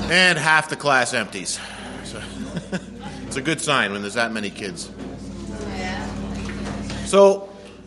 And half the class empties. So it's a good sign when there's that many kids. So,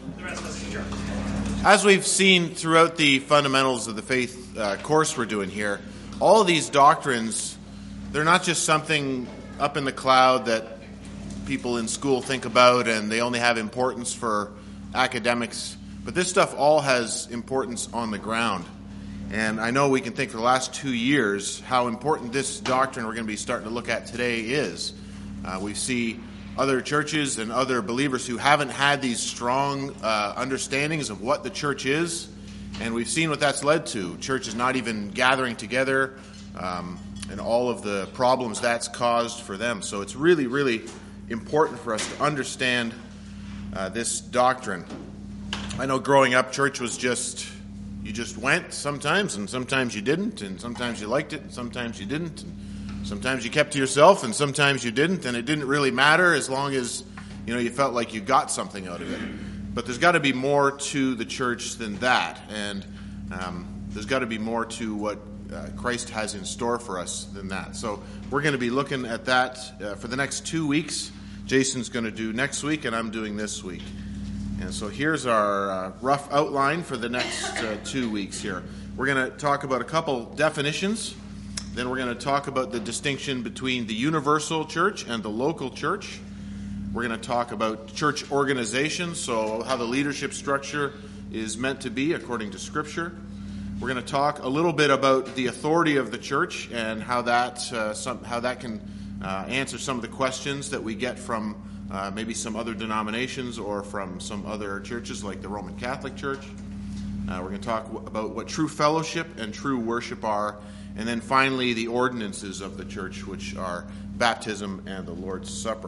as we've seen throughout the fundamentals of the faith course we're doing here, all of these doctrines, they're not just something up in the cloud that people in school think about and they only have importance for academics, but this stuff all has importance on the ground. And I know we can think for the last 2 years how important this doctrine we're going to be starting to look at today is. We see other churches and other believers who haven't had these strong understandings of what the church is, and we've seen what that's led to. Churches not even gathering together, and all of the problems that's caused for them. So it's really, really important for us to understand this doctrine. I know growing up, church was you just went sometimes, and sometimes you didn't, and sometimes you liked it, and sometimes you didn't, and sometimes you kept to yourself, and sometimes you didn't, and it didn't really matter as long as you felt like you got something out of it. But there's got to be more to the church than that, and there's got to be more to what Christ has in store for us than that. So we're going to be looking at that for the next 2 weeks. Jason's going to do next week, and I'm doing this week. And so here's our rough outline for the next 2 weeks here. We're going to talk about a couple definitions. Then we're going to talk about the distinction between the universal church and the local church. We're going to talk about church organization, so how the leadership structure is meant to be according to Scripture. We're going to talk a little bit about the authority of the church and how that can answer some of the questions that we get from maybe some other denominations or from some other churches like the Roman Catholic Church. We're going to talk about what true fellowship and true worship are. And then finally, the ordinances of the church, which are baptism and the Lord's Supper.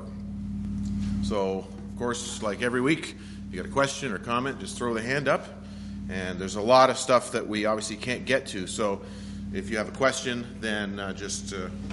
So, of course, like every week, if you got a question or comment, just throw the hand up. And there's a lot of stuff that we obviously can't get to. So if you have a question, then just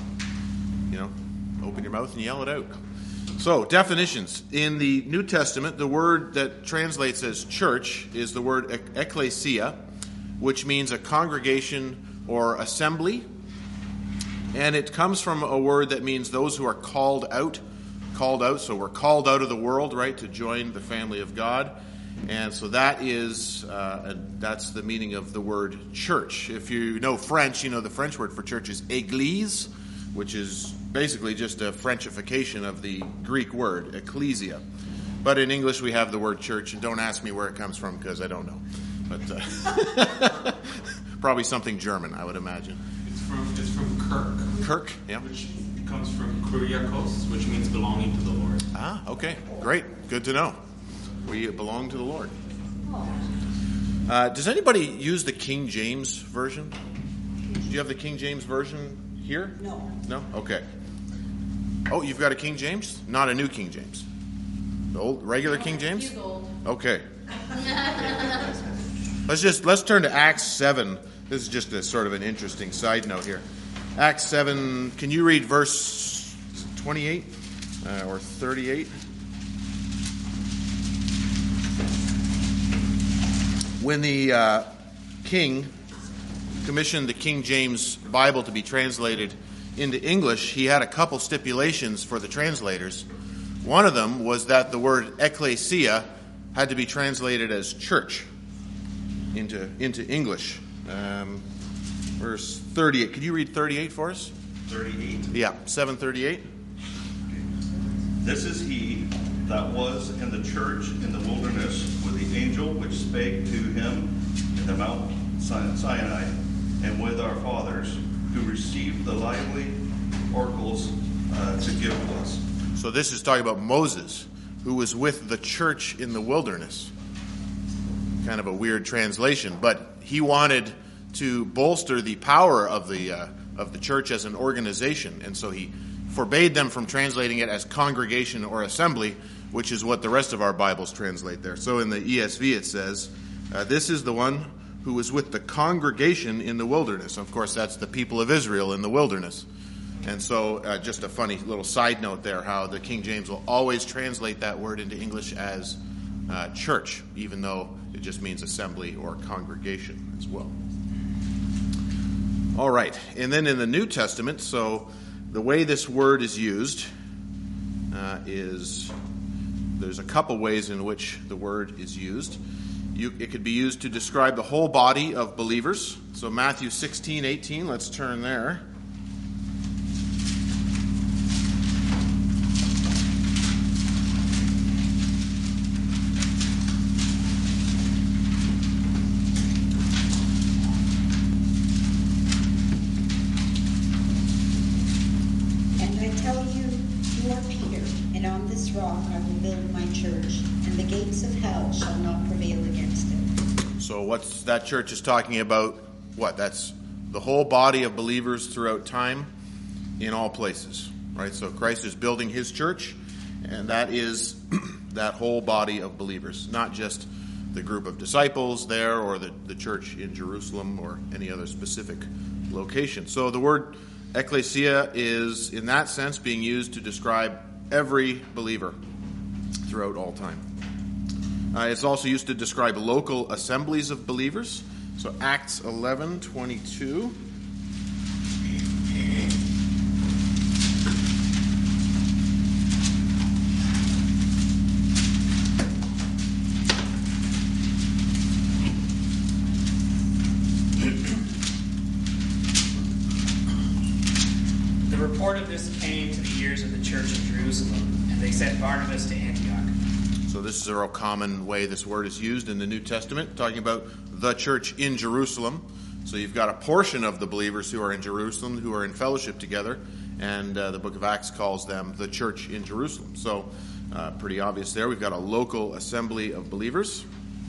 open your mouth and yell it out. So, definitions. In the New Testament, the word that translates as church is the word ecclesia, which means a congregation or assembly, and it comes from a word that means those who are called out, so we're called out of the world, right, to join the family of God, and so that is, that's the meaning of the word church. If you know French, you know the French word for church is église, which is basically just a Frenchification of the Greek word, ecclesia. But in English we have the word church, and don't ask me where it comes from because I don't know. But probably something German, I would imagine. It's from Kirk. Kirk, yeah. Which comes from Kyriakos, which means belonging to the Lord. Ah, okay. Great. Good to know. We belong to the Lord. Does anybody use the King James Version? Do you have the King James Version here? No. No? Okay. Oh, you've got a King James? Not a new King James. The old, regular King James? He's old. Okay. Let's turn to Acts 7. This is just a sort of an interesting side note here. Acts 7, can you read verse 28 or 38? When the king commissioned the King James Bible to be translated into English, he had a couple stipulations for the translators. One of them was that the word ecclesia had to be translated as church into English. Verse 38. Could you read 38 for us? 38? Yeah, 7:38. This is he that was in the church in the wilderness with the angel which spake to him in the Mount Sinai, and with our fathers, who received the lively oracles to give to us. So this is talking about Moses, who was with the church in the wilderness. Kind of a weird translation, but he wanted to bolster the power of the church as an organization, and so he forbade them from translating it as congregation or assembly, which is what the rest of our Bibles translate there. So in the ESV it says, this is the one who was with the congregation in the wilderness. Of course, that's the people of Israel in the wilderness. And so just a funny little side note there, how the King James will always translate that word into English as church, even though it just means assembly or congregation as well. All right, and then in the New Testament, so the way this word is used is there's a couple ways in which the word is used. It could be used to describe the whole body of believers. So Matthew 16:18, let's turn there. So what's that church is talking about? What? That's the whole body of believers throughout time in all places, right? So Christ is building his church, and that is that whole body of believers, not just the group of disciples there or the church in Jerusalem or any other specific location. So the word ecclesia is, in that sense, being used to describe every believer throughout all time. It's also used to describe local assemblies of believers. So Acts 11:22. The report of this came to the ears of the church in Jerusalem, and they sent Barnabas to Antioch. So this is a real common way this word is used in the New Testament, talking about the church in Jerusalem. So you've got a portion of the believers who are in Jerusalem, who are in fellowship together, and the book of Acts calls them the church in Jerusalem. So pretty obvious there. We've got a local assembly of believers.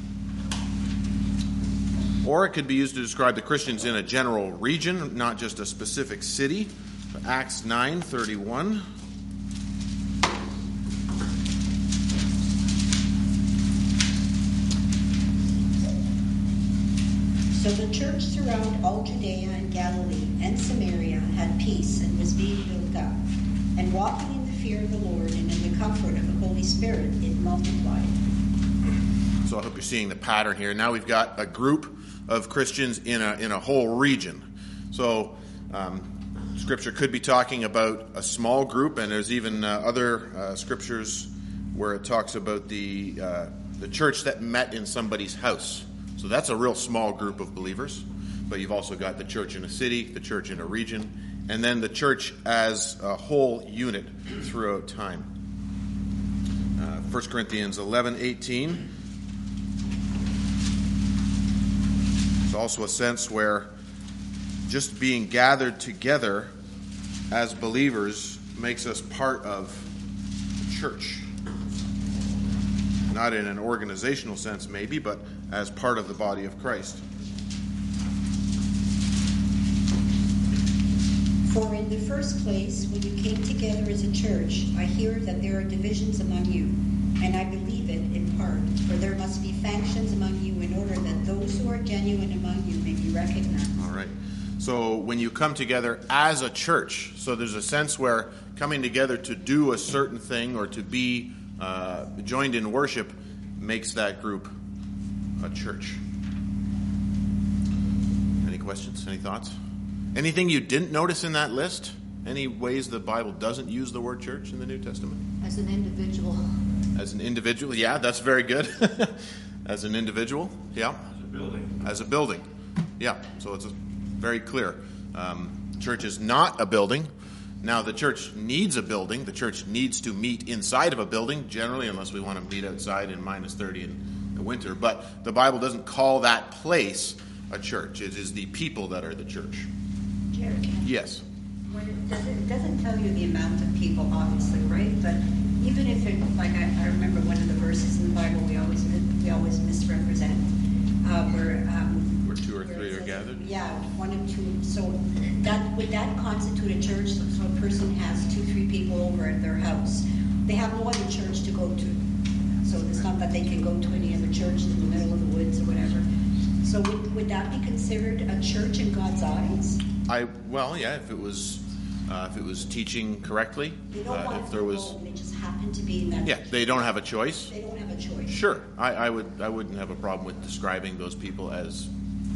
Or it could be used to describe the Christians in a general region, not just a specific city. So Acts 9:31. So the church throughout all Judea and Galilee and Samaria had peace and was being built up. And walking in the fear of the Lord and in the comfort of the Holy Spirit, it multiplied. So I hope you're seeing the pattern here. Now we've got a group of Christians in a whole region. So Scripture could be talking about a small group, and there's even other scriptures where it talks about the church that met in somebody's house. So that's a real small group of believers. But you've also got the church in a city, the church in a region, and then the church as a whole unit throughout time. 1 Corinthians 11:18. It's also a sense where just being gathered together as believers makes us part of the church. Not in an organizational sense, maybe, but as part of the body of Christ. For in the first place, when you came together as a church, I hear that there are divisions among you, and I believe it in part. For there must be factions among you in order that those who are genuine among you may be recognized. All right. So when you come together as a church, so there's a sense where coming together to do a certain thing or to be joined in worship makes that group a church. Any questions? Any thoughts? Anything you didn't notice in that list? Any ways the Bible doesn't use the word church in the New Testament? As an individual. As an individual? Yeah, that's very good. As an individual? Yeah. As a building. As a building. Yeah, so it's very clear. Church is not a building. Now, the church needs a building. The church needs to meet inside of a building, generally, unless we want to meet outside in minus 30 in the winter. But the Bible doesn't call that place a church. It is the people that are the church. Jared, Yes. it doesn't tell you the amount of people, obviously, right? But even if it, like I remember one of the verses in the Bible we always misrepresent, where 2 or 3 are gathered. Yeah, 1 and 2. So would that constitute a church? So a person has 2-3 people over at their house. They have no other church to go to. So it's not that they can go to any other church in the middle of the woods or whatever. So would that be considered a church in God's eyes? Well, yeah, if it was teaching correctly, They don't want if to there was, go, they just happen to be in that. yeah, they don't have a choice. They don't have a choice. Sure, I wouldn't have a problem with describing those people as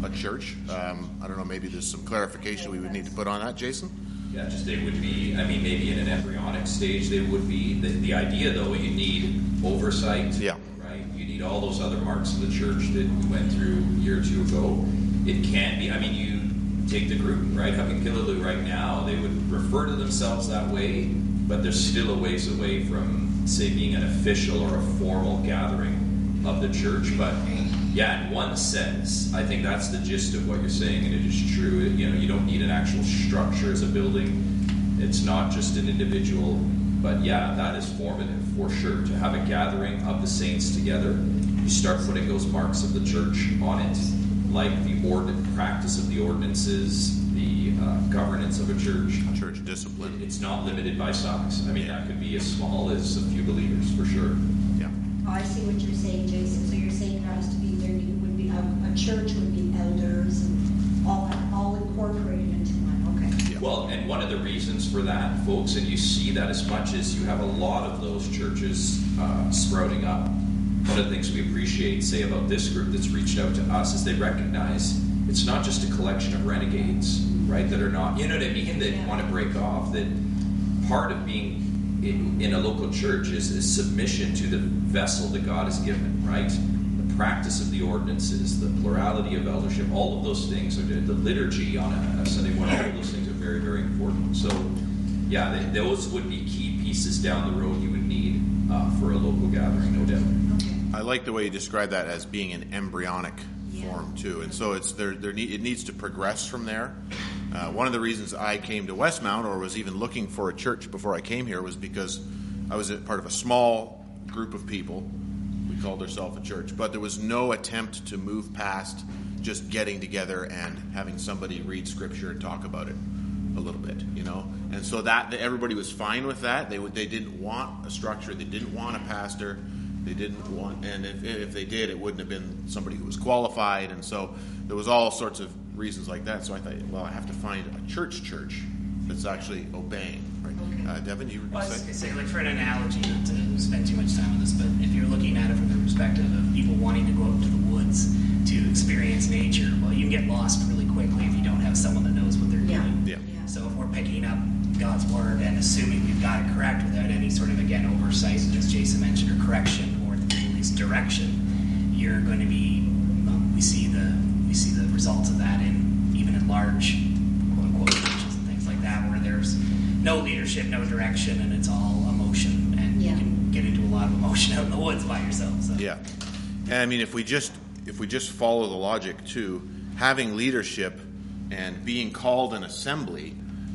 a church. I don't know, maybe there's some clarification we would need to put on that, Jason? Yeah, just they would be, maybe in an embryonic stage they would be. The idea, though, you need oversight. Yeah. Right? You need all those other marks of the church that we went through a year or two ago. It can be, you take the group, right? Having Killaloe right now, they would refer to themselves that way, but they're still a ways away from, say, being an official or a formal gathering of the church. But yeah, in one sense, I think that's the gist of what you're saying, and it is true. You don't need an actual structure as a building. It's not just an individual, but yeah, that is formative for sure. To have a gathering of the saints together, you start putting those marks of the church on it, like the practice of the ordinances, the governance of a church. Church discipline. It's not limited by size. That could be as small as a few believers, for sure. Yeah. Oh, I see what you're saying, Jason. So you're saying there has to be, would be a church would be elders and all incorporated into one. Okay. Yeah. Well, and one of the reasons for that, folks, and you see that as much as you have a lot of those churches sprouting up, one of the things we appreciate, say, about this group that's reached out to us is they recognize it's not just a collection of renegades, right, that are not, you know what I mean, that want to break off, that part of being in a local church is submission to the vessel that God has given, right? The practice of the ordinances, the plurality of eldership, all of those things, the liturgy on a Sunday morning, all of those things are very, very important. So, yeah, those would be key pieces down the road you would need for a local gathering, no doubt. I like the way you describe that as being an embryonic form too, and so it needs to progress from there. One of the reasons I came to Westmount, or was even looking for a church before I came here, was because I was part of a small group of people. We called ourselves a church, but there was no attempt to move past just getting together and having somebody read scripture and talk about it a little bit, And so that everybody was fine with that. They didn't want a structure. They didn't want a pastor. They didn't want, and if they did, it wouldn't have been somebody who was qualified, and so there was all sorts of reasons like that. So I thought, well, I have to find a church that's actually obeying, right? Okay. Devin, you were Well, I going was to going say? to say, like, for an analogy, not to spend too much time on this, but if you're looking at it from the perspective of people wanting to go out to the woods to experience nature, well, you can get lost really quickly if you don't have someone that knows what they're doing. Yeah. So if we're picking up God's word and assuming we've got it correct without any sort of, again, oversight, as Jason mentioned, or correction, or at the very least direction, you're going to be, we see the results of that even in large, quote-unquote, churches and things like that, where there's no leadership, no direction, and it's all emotion, and you can get into a lot of emotion out in the woods by yourself. So. Yeah, and if we just follow the logic too, having leadership and being called an assembly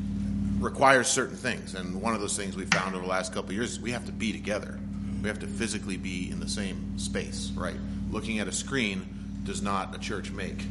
requires certain things, and one of those things we found over the last couple of years is we have to be together. We have to physically be in the same space, right? Looking at a screen does not a church make.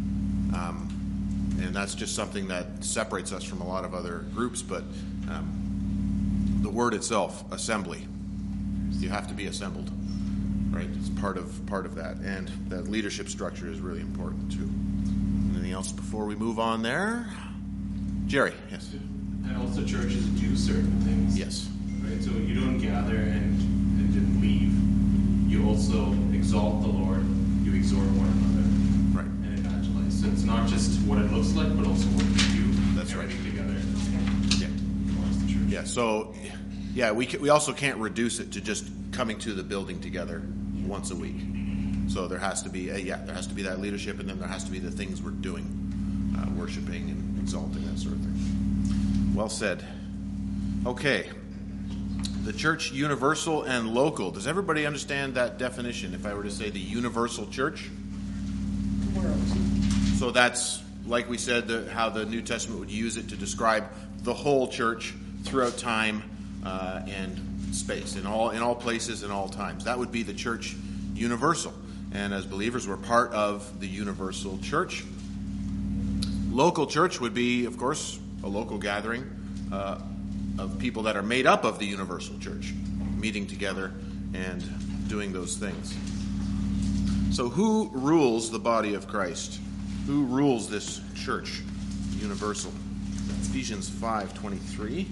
And that's just something that separates us from a lot of other groups, but the word itself, assembly, you have to be assembled, right? It's part of that, and that leadership structure is really important too. Anything else before we move on there? Jerry, yes. And also churches do certain things. Yes. Right? So you don't gather and then leave. You also exalt the Lord. You exhort one another. Right. And evangelize. So it's not just what it looks like, but also what you do. That's right. Everything together. Yeah. Towards the church. Yeah. So, yeah, we also can't reduce it to just coming to the building together once a week. So there has to be that leadership, and then there has to be the things we're doing, worshiping and exalting, that sort of thing. Well said. Okay. The church, universal and local. Does everybody understand that definition? If I were to say the universal church? World. So that's, like we said, how the New Testament would use it to describe the whole church throughout time and space, in all places and all times. That would be the church universal. And as believers, we're part of the universal church. Local church would be, of course, a local gathering of people that are made up of the universal church, meeting together and doing those things. So who rules the body of Christ? Who rules this church universal? Ephesians 5:23.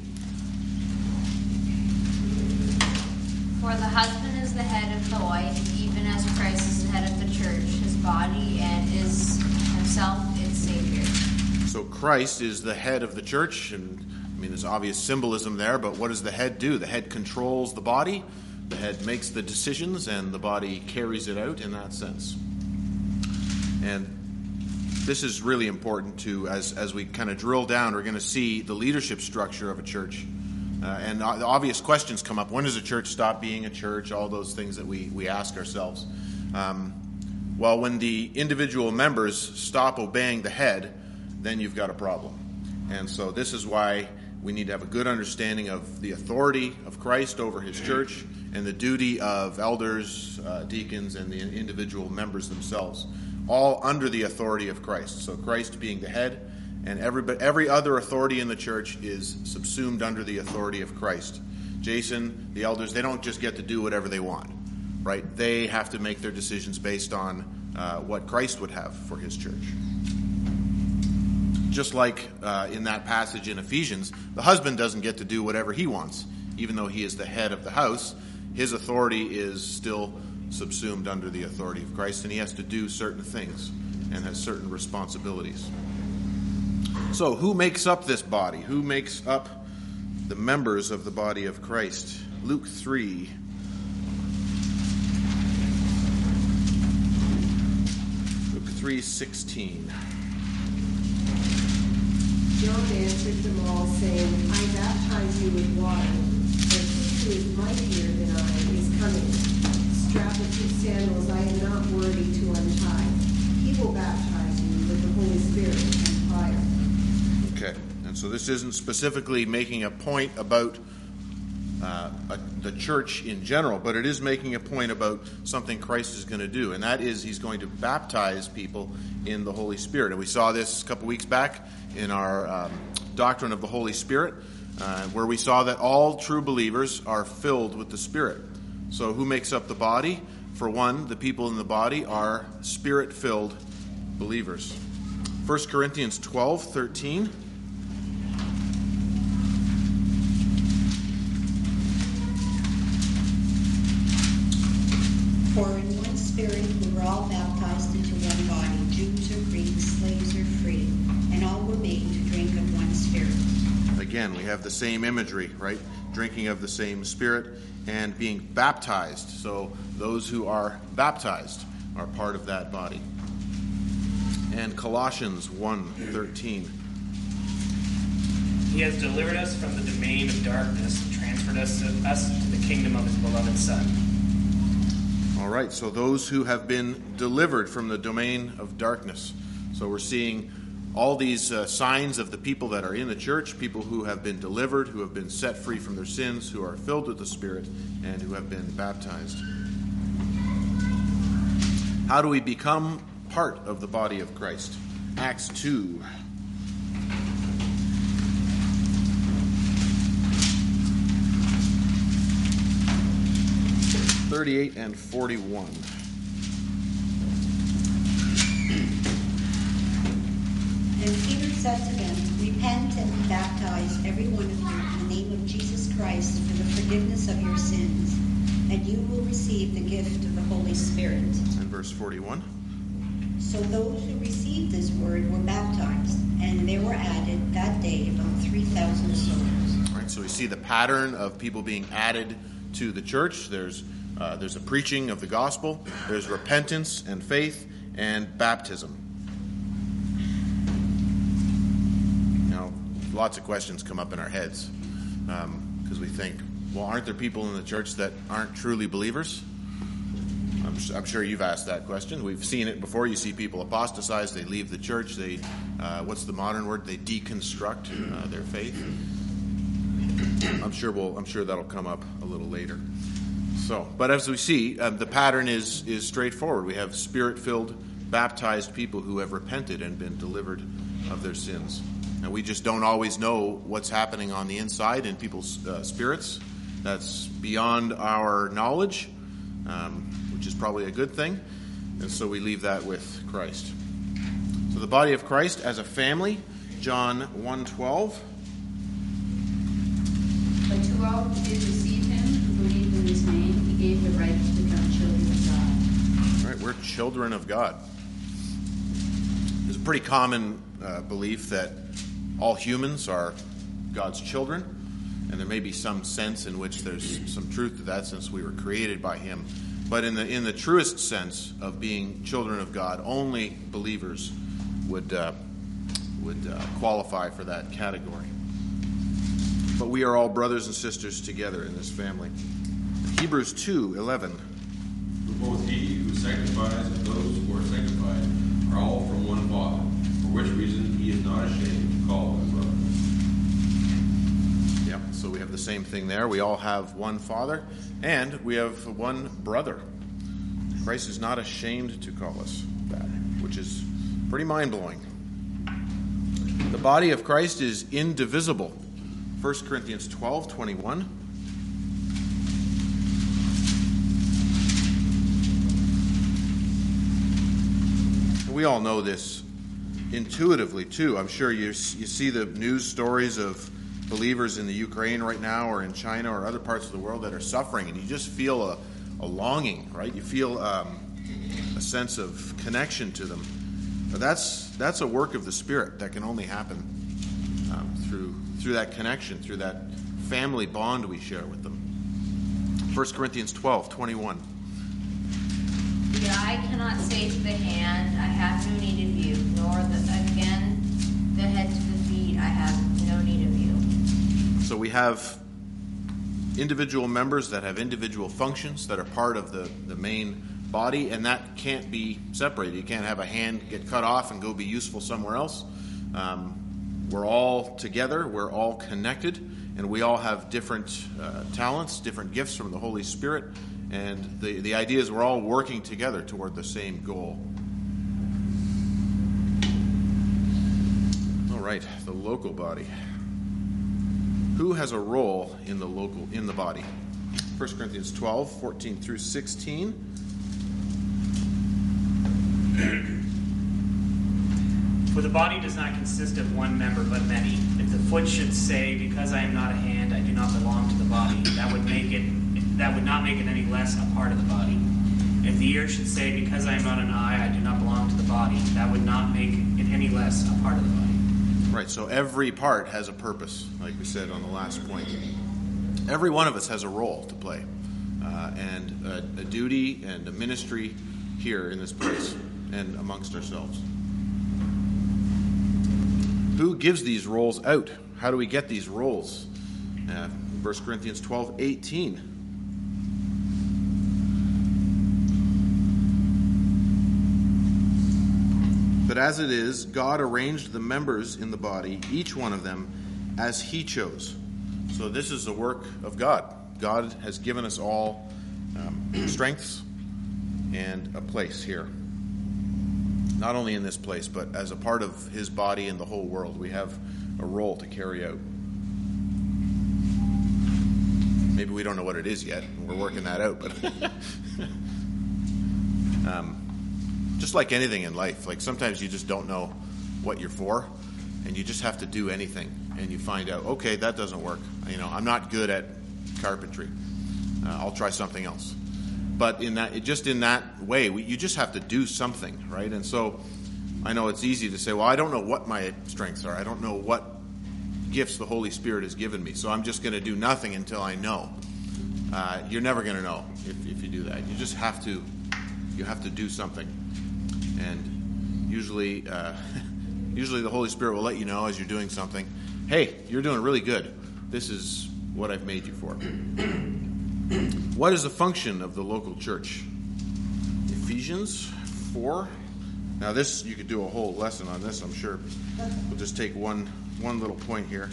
For the husband is the head of the wife, even as Christ is the head of the church, his body, and is himself himself its Savior. So Christ is the head of the church, and I mean, there's obvious symbolism there, but what does the head do? The head controls the body, the head makes the decisions, and the body carries it out in that sense. And this is really important too, as we kind of drill down, we're going to see the leadership structure of a church. And the obvious questions come up. When does a church stop being a church? All those things that we ask ourselves. Well, when the individual members stop obeying the head, then you've got a problem. And so this is why we need to have a good understanding of the authority of Christ over his church and the duty of elders, deacons, and the individual members themselves, all under the authority of Christ. So Christ being the head, and every other authority in the church is subsumed under the authority of Christ. Jason, the elders, they don't just get to do whatever they want, right? They have to make their decisions based on what Christ would have for his church. Just like in that passage in Ephesians, the husband doesn't get to do whatever he wants. Even though he is the head of the house, his authority is still subsumed under the authority of Christ, and he has to do certain things and has certain responsibilities. So who makes up this body? Who makes up the members of the body of Christ? Luke 3. Luke 3:16. John answered them all, saying, I baptize you with water, but he who is mightier than I is coming, strap of his sandals I am not worthy to untie. He will baptize you with the Holy Spirit and fire. Okay, and so this isn't specifically making a point about the church in general, but it is making a point about something Christ is going to do, and that is he's going to baptize people in the Holy Spirit. And we saw this a couple weeks back in our doctrine of the Holy Spirit, where we saw that all true believers are filled with the Spirit. So who makes up the body? For one, the people in the body are Spirit-filled believers. 1 Corinthians 12:13. For in one Spirit we were all baptized into one body, Jews or Greeks, slaves or free, and all were made to drink of one Spirit. Again, we have the same imagery, right? Drinking of the same Spirit and being baptized. So those who are baptized are part of that body. And Colossians 1:13. He has delivered us from the domain of darkness and transferred us to the kingdom of his beloved Son. All right, so those who have been delivered from the domain of darkness. So we're seeing all these signs of the people that are in the church, people who have been delivered, who have been set free from their sins, who are filled with the Spirit, and who have been baptized. How do we become part of the body of Christ? Acts 2. (38 and 41). And Peter said to them, Repent and be baptized, every one of you, in the name of Jesus Christ, for the forgiveness of your sins, and you will receive the gift of the Holy Spirit. And verse 41. So those who received this word were baptized, and there were added that day about 3,000 souls. All right, so we see the pattern of people being added to the church. There's a preaching of the gospel. There's repentance and faith and baptism. Now, lots of questions come up in our heads because we think, well, aren't there people in the church that aren't truly believers? I'm sure you've asked that question. We've seen it before. You see people apostatize. They leave the church. They, what's the modern word? They deconstruct their faith. I'm sure that'll come up a little later. So, but as we see, the pattern is straightforward. We have Spirit-filled, baptized people who have repented and been delivered of their sins. And we just don't always know what's happening on the inside in people's spirits. That's beyond our knowledge, which is probably a good thing. And so we leave that with Christ. So the body of Christ as a family, John 1:12. But to all who did receive him, who believed in his name, he gave the right to become children of God. All right, we're children of God. There's a pretty common belief that all humans are God's children, and there may be some sense in which there's some truth to that, since we were created by Him. But in the truest sense of being children of God, only believers would qualify for that category. But we are all brothers and sisters together in this family. Hebrews 2:11. Both he who sanctifies and those who are sanctified are all from one Father, for which reason he is not ashamed to call them brother. Yep, so we have the same thing there. We all have one Father, and we have one brother. Christ is not ashamed to call us that, which is pretty mind-blowing. The body of Christ is indivisible. 1 Corinthians 12:21. We all know this intuitively, too. I'm sure you see the news stories of believers in the Ukraine right now, or in China, or other parts of the world that are suffering, and you just feel a longing, right? You feel a sense of connection to them. But that's a work of the Spirit that can only happen through that connection, through that family bond we share with them. 1 Corinthians 12:21. The eye cannot say to the hand, I have no need of you, nor again the head to the feet, I have no need of you. So we have individual members that have individual functions that are part of the main body, and that can't be separated. You can't have a hand get cut off and go be useful somewhere else. We're all together, we're all connected, and we all have different talents, different gifts from the Holy Spirit, and the idea is we're all working together toward the same goal. All right, the local body. Who has a role in the body? 1 Corinthians 12:14 through 16. For the body does not consist of one member, but many. If the foot should say, because I am not a hand, I do not belong to the body, that would not make it any less a part of the body. If the ear should say, because I am not an eye, I do not belong to the body, that would not make it any less a part of the body. Right, so every part has a purpose, like we said on the last point. Every one of us has a role to play, and a duty and a ministry here in this place and amongst ourselves. Who gives these roles out? How do we get these roles? 1 Corinthians 12:18. But as it is, God arranged the members in the body, each one of them, as He chose. So this is the work of God. God has given us all strengths and a place here. Not only in this place, but as a part of His body in the whole world. We have a role to carry out. Maybe we don't know what it is yet, and we're working that out, but just like anything in life, like sometimes you just don't know what you're for, and you just have to do anything, and you find out, okay, that doesn't work. I'm not good at carpentry. I'll try something else. But in that way, you just have to do something, right? And so I know it's easy to say, well, I don't know what my strengths are. I don't know what gifts the Holy Spirit has given me, so I'm just going to do nothing until I know. You're never going to know if you do that. You just have to do something. And usually the Holy Spirit will let you know as you're doing something, hey, you're doing really good. This is what I've made you for. What is the function of the local church? Ephesians 4. Now this, you could do a whole lesson on this, I'm sure. We'll just take one little point here.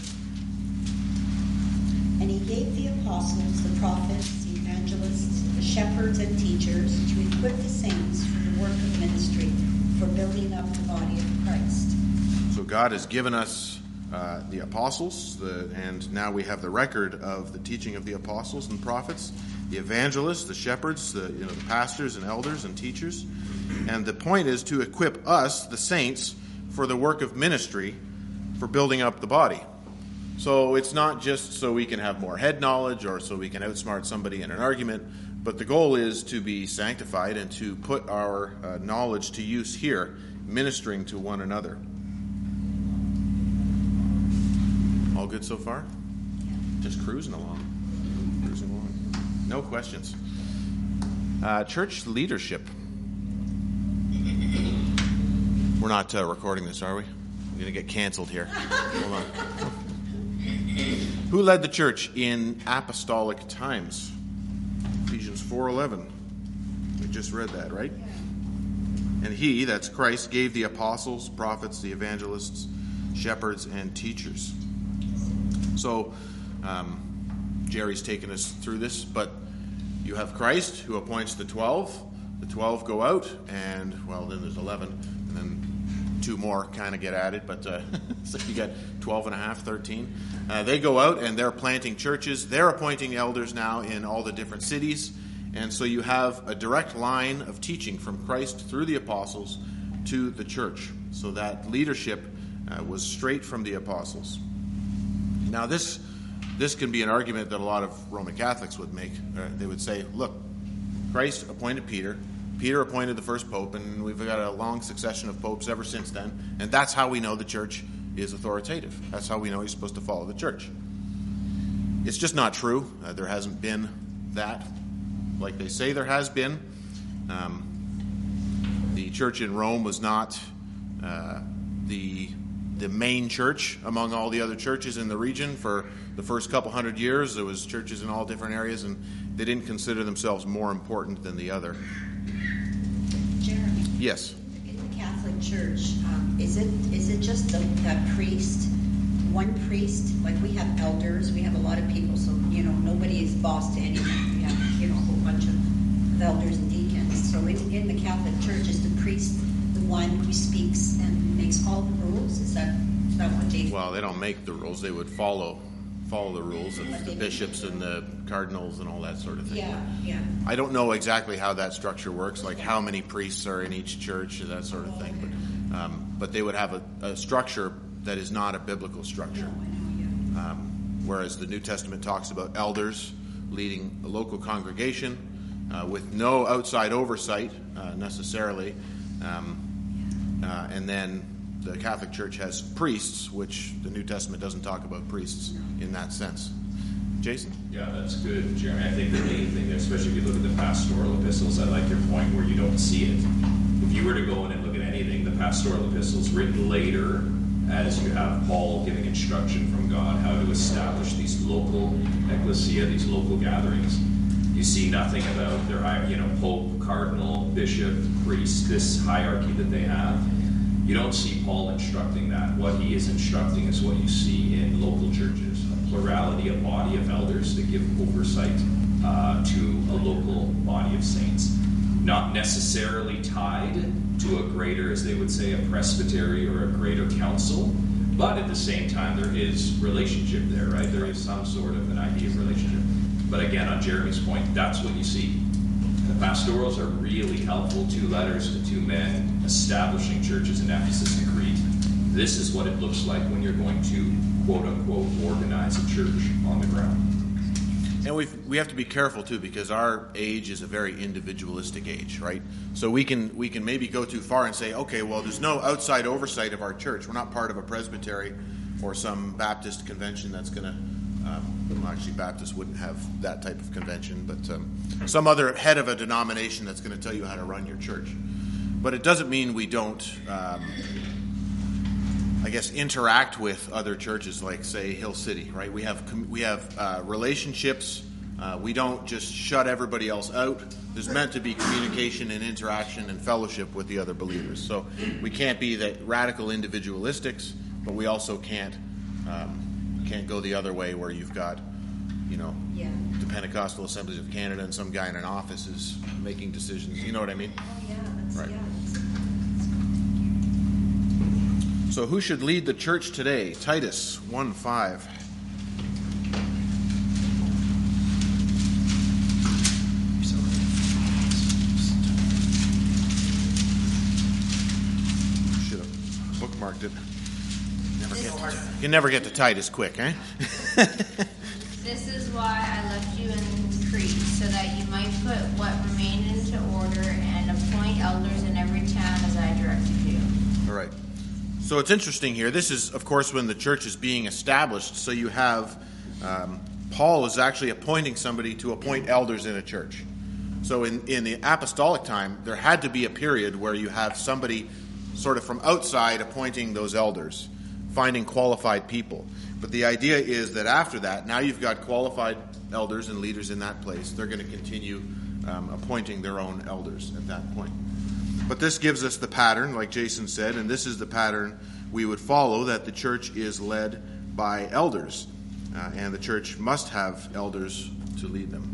And He gave the apostles, the prophets, the evangelists, the shepherds and teachers to equip the saints for the work of ministry, for building up the body of Christ. So God has given us the apostles, and now we have the record of the teaching of the apostles and prophets, the evangelists, the shepherds, the pastors and elders and teachers. And the point is to equip us, the saints, for the work of ministry, for building up the body. So it's not just so we can have more head knowledge or so we can outsmart somebody in an argument, but the goal is to be sanctified and to put our knowledge to use here ministering to one another. All good so far? Just cruising along. No questions. Church leadership. We're not recording this, are we? We're going to get canceled here. Hold on. Who led the church in apostolic times? Ephesians 4:11. We just read that, right? And he, that's Christ, gave the apostles, prophets, the evangelists, shepherds, and teachers. So, Jerry's taken us through this, but you have Christ who appoints the 12. The 12 go out, and, well, then there's 11, and then 2 more kind of get added, but so you got 12 and a half, 13. They go out, and they're planting churches. They're appointing elders now in all the different cities, and so you have a direct line of teaching from Christ through the apostles to the church. So that leadership was straight from the apostles. Now, this can be an argument that a lot of Roman Catholics would make. They would say, look, Christ appointed Peter. Peter appointed the first pope, and we've got a long succession of popes ever since then. And that's how we know the church is authoritative. That's how we know he's supposed to follow the church. It's just not true. There hasn't been that like they say there has been. The church in Rome was not the main church among all the other churches in the region. For the first couple hundred years, there was churches in all different areas, and they didn't consider themselves more important than the other. Jeremy? Yes? In the Catholic Church, is it just that priest, one priest? Like, we have elders, we have a lot of people, so, nobody is boss to anyone. We have, a whole bunch of elders and deacons. So in the Catholic Church, is the priest the one who speaks and makes all the rules? Is that what they... Well, they don't make the rules. They would follow the rules of the bishops and the cardinals and all that sort of thing. Yeah. I don't know exactly how that structure works, like how many priests are in each church and that sort of thing. But they would have a structure that is not a biblical structure. Whereas the New Testament talks about elders leading a local congregation with no outside oversight necessarily. And then the Catholic Church has priests, which the New Testament doesn't talk about priests in that sense. Jason? Yeah, that's good, Jeremy. I think the main thing, especially if you look at the pastoral epistles, I like your point where you don't see it. If you were to go in and look at anything, the pastoral epistles written later, as you have Paul giving instruction from God how to establish these local ecclesia, these local gatherings, you see nothing about their, Pope, Cardinal, Bishop, Priest, this hierarchy that they have. You don't see Paul instructing that. What he is instructing is what you see in local churches, a plurality, a body of elders that give oversight to a local body of saints. Not necessarily tied to a greater, as they would say, a presbytery or a greater council, but at the same time there is relationship there, right? There is some sort of an idea of relationship. But again, on Jeremy's point, that's what you see. The pastorals are really helpful. 2 letters to 2 men establishing churches in Ephesus and Crete. This is what it looks like when you're going to, quote-unquote, organize a church on the ground. And we have to be careful, too, because our age is a very individualistic age, right? So we can maybe go too far and say, okay, well, there's no outside oversight of our church. We're not part of a presbytery or some Baptist convention that's going to... actually, Baptists wouldn't have that type of convention, but some other head of a denomination that's going to tell you how to run your church. But it doesn't mean we don't, interact with other churches like, say, Hill City, right? We have relationships. We don't just shut everybody else out. There's meant to be communication and interaction and fellowship with the other believers. So we can't be the radical individualistics, but we also can't go the other way where you've got, the Pentecostal Assemblies of Canada and some guy in an office is making decisions. You know what I mean? Oh, yeah. Right. So who should lead the church today? Titus 1:5. Should have bookmarked it. You can never get to Titus quick, eh? This is why I left you in Crete, so that you might put what remained into order and appoint elders in every town as I directed you. So it's interesting here. This is, of course, when the church is being established. So you have Paul is actually appointing somebody to appoint elders in a church. So in the apostolic time, there had to be a period where you have somebody sort of from outside appointing those elders, finding qualified people. But the idea is that after that, now you've got qualified elders and leaders in that place. They're going to continue appointing their own elders at that point. But this gives us the pattern, like Jason said, and this is the pattern we would follow, that the church is led by elders. And the church must have elders to lead them.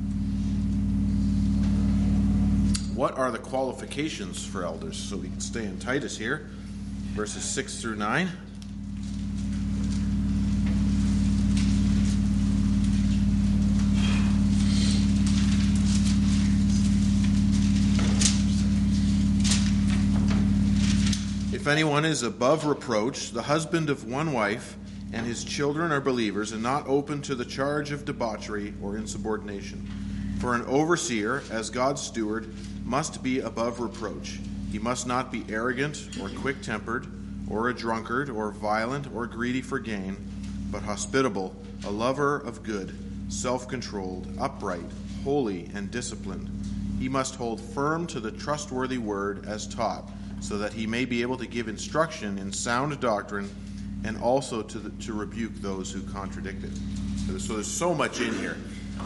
What are the qualifications for elders? So we can stay in Titus here, verses 6 through 9. If anyone is above reproach, the husband of one wife, and his children are believers, and not open to the charge of debauchery or insubordination. For an overseer, as God's steward, must be above reproach. He must not be arrogant or quick-tempered, or a drunkard, or violent, or greedy for gain, but hospitable, a lover of good, self-controlled, upright, holy, and disciplined. He must hold firm to the trustworthy word as taught, so that he may be able to give instruction in sound doctrine, and also to rebuke those who contradict it. So there's so much in here.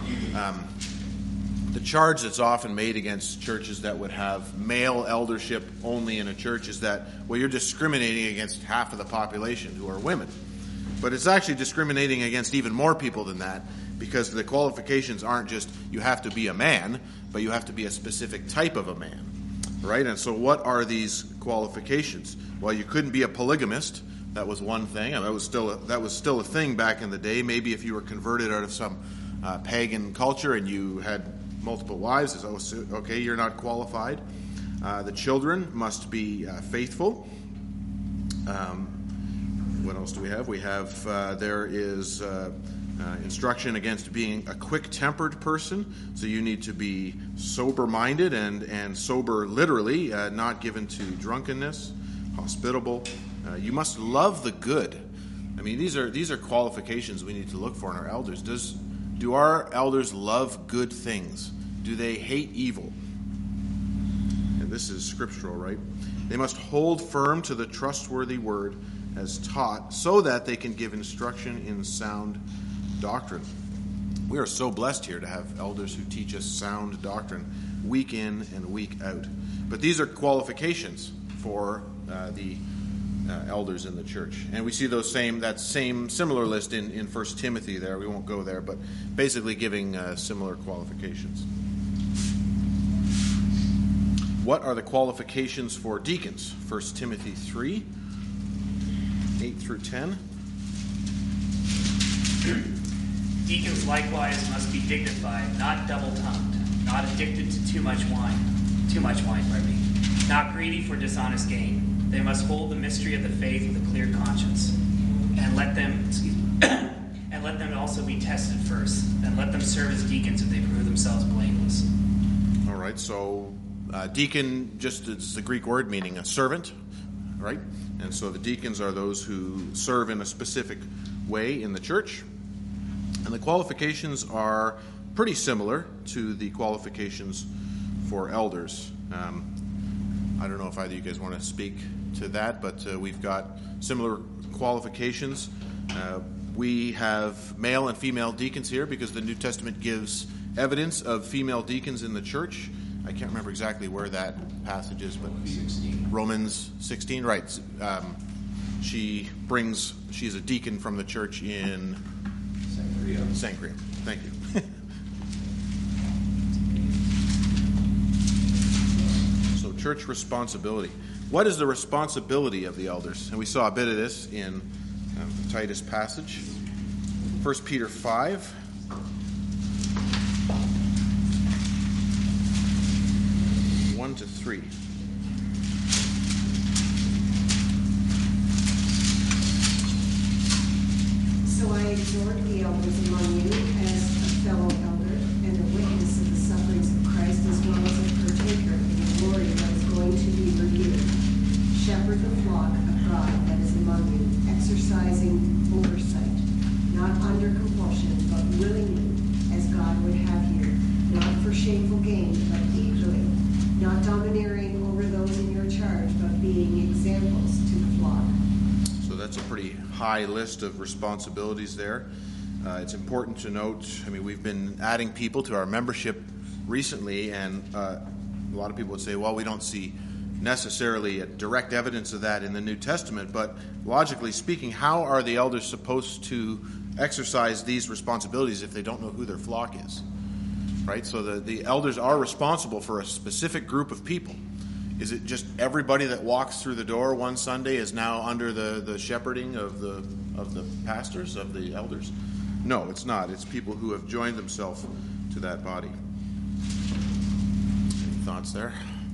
The charge that's often made against churches that would have male eldership only in a church is that, well, you're discriminating against half of the population who are women. But it's actually discriminating against even more people than that, because the qualifications aren't just you have to be a man, but you have to be a specific type of a man. Right? And so what are these qualifications? Well, you couldn't be a polygamist. That was one thing. I mean, that was still a thing back in the day. Maybe if you were converted out of some pagan culture and you had multiple wives, it's okay, you're not qualified. The children must be faithful. What else do we have? We have there is instruction against being a quick-tempered person. So you need to be sober-minded and sober literally, not given to drunkenness, hospitable. You must love the good. I mean, these are qualifications we need to look for in our elders. Do our elders love good things? Do they hate evil? And this is scriptural, right? They must hold firm to the trustworthy word as taught, so that they can give instruction in sound doctrine. We are so blessed here to have elders who teach us sound doctrine week in and week out. But these are qualifications for the elders in the church. And we see that same similar list in 1 Timothy there. We won't go there, but basically giving similar qualifications. What are the qualifications for deacons? 1 Timothy 3, 8 through 10. Deacons likewise must be dignified, not double-tongued, not addicted to too much wine, not greedy for dishonest gain. They must hold the mystery of the faith with a clear conscience, and let them also be tested first, and let them serve as deacons if they prove themselves blameless. All right, so deacon, just it's the Greek word meaning a servant, right? And so the deacons are those who serve in a specific way in the church. And the qualifications are pretty similar to the qualifications for elders. I don't know if either of you guys want to speak to that, but we've got similar qualifications. We have male and female deacons here because the New Testament gives evidence of female deacons in the church. I can't remember exactly where that passage is, but 16. Romans 16, right. She's a deacon from the church in Sancria. Thank you. So church responsibility. What is the responsibility of the elders? And we saw a bit of this in the Titus passage. 1 Peter 5. To 3. So I exhort the elders among you as a fellow elder and a witness of the sufferings of Christ, as well as a partaker in the glory that is going to be revealed. Shepherd the flock of God compulsion, but willingly, as God would have you, not for shameful gain, but eagerly, not domineering over those in your charge, but being examples to the flock. So that's a pretty high list of responsibilities there. It's important to note, we've been adding people to our membership recently, and a lot of people would say, well, we don't see necessarily a direct evidence of that in the New Testament, but logically speaking, how are the elders supposed to exercise these responsibilities if they don't know who their flock is? Right? So the elders are responsible for a specific group of people. Is it just everybody that walks through the door one Sunday is now under the shepherding of the pastors, of the elders? No, it's not. It's people who have joined themselves to that body. Any thoughts there?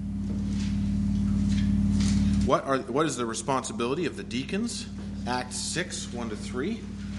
What is the responsibility of the deacons? Acts 6, 1-3.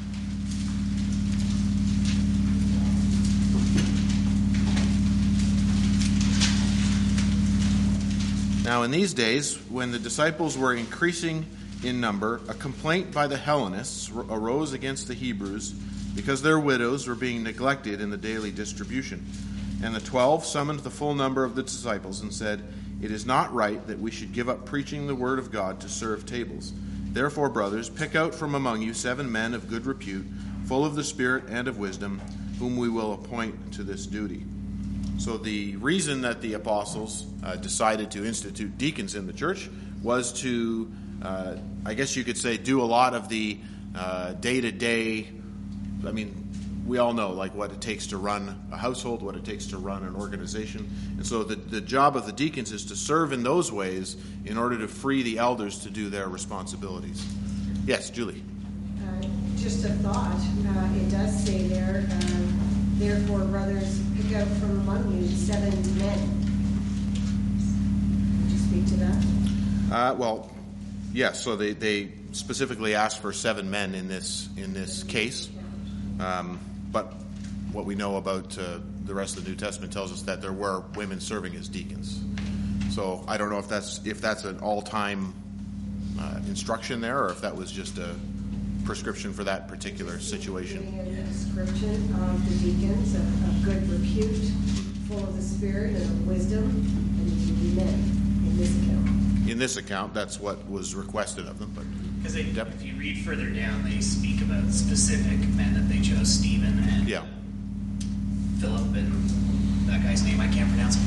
Now, in these days, when the disciples were increasing in number, a complaint by the Hellenists arose against the Hebrews because their widows were being neglected in the daily distribution. And the 12 summoned the full number of the disciples and said, "It is not right that we should give up preaching the word of God to serve tables. Therefore, brothers, pick out from among you 7 men of good repute, full of the Spirit and of wisdom, whom we will appoint to this duty." So the reason that the apostles decided to institute deacons in the church was to, I guess you could say, do a lot of the day-to-day. We all know what it takes to run a household, what it takes to run an organization. And so the job of the deacons is to serve in those ways in order to free the elders to do their responsibilities. Yes, Julie. Just a thought. It does say there, therefore, brothers, pick out from among you 7 men. Would you speak to that? Yes. So they specifically asked for 7 men in this case. But what we know about the rest of the New Testament tells us that there were women serving as deacons. So I don't know if that's an all-time instruction there, or if that was just a prescription for that particular situation. Giving a description of the deacons of good repute, full of the Spirit and of wisdom, and these would be men in this account. In this account, that's what was requested of them. But because if you read further down, they speak about specific men that they chose, Stephen and Philip and that guy's name I can't pronounce.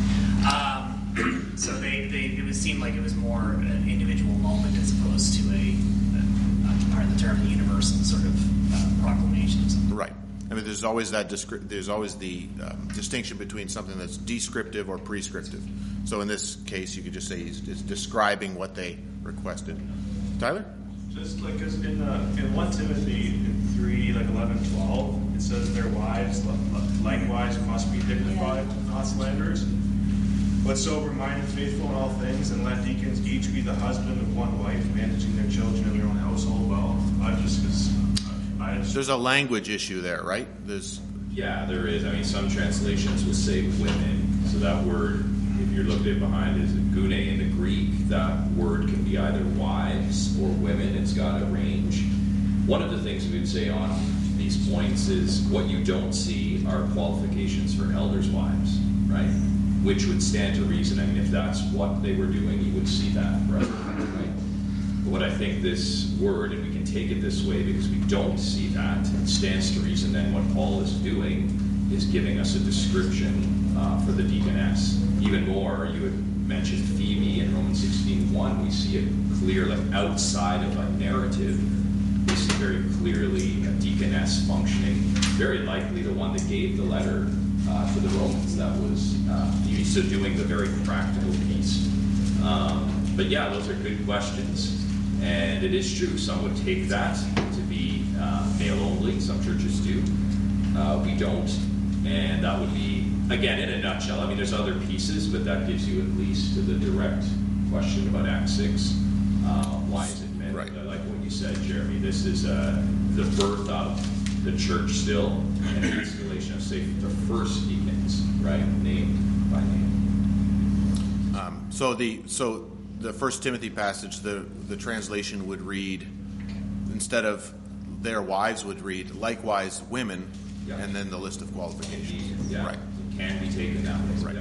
So it would seem like it was more an individual moment as opposed to a part of the term, the universal sort of proclamation of something. Right. There's always there's always the distinction between something that's descriptive or prescriptive. So in this case, you could just say it's describing what they requested. Tyler? Just because in 1 Timothy in 3, 11, 12, it says their wives likewise must be dignified, not slanderers, but sober-minded, faithful in all things, and let deacons each be the husband of one wife, managing their children and their own household well. There's a language issue there, right? Yeah, there is. Some translations will say women. So that word, if you're looking at behind, is gune in the Greek. That word can be either wives or women. It's got a range. One of the things we would say on these points is what you don't see are qualifications for elders' wives, right? Which would stand to reason. If that's what they were doing, you would see that, right? But what I think this word, and we can take it this way because we don't see that, it stands to reason then what Paul is doing is giving us a description for the deaconess. Even more, you had mentioned Phoebe in Romans 16:1. We see it clear, outside of a narrative. We see very clearly a deaconess functioning, very likely the one that gave the letter to the Romans. That was so doing the very practical piece. But yeah, those are good questions. And it is true, some would take that to be male only. Some churches do. We don't. And that would be, again, in a nutshell. There's other pieces, but that gives you at least to the direct question about Acts 6. Why is it men? Right. I like what you said, Jeremy. This is the birth of the church still, and the installation of, say, the first deacons, right, named by name. So the 1 Timothy passage, the translation would read, instead of their wives would read, likewise women, Yeah. and then the list of qualifications. Yeah. Right. It can be taken that way. Right. Yeah.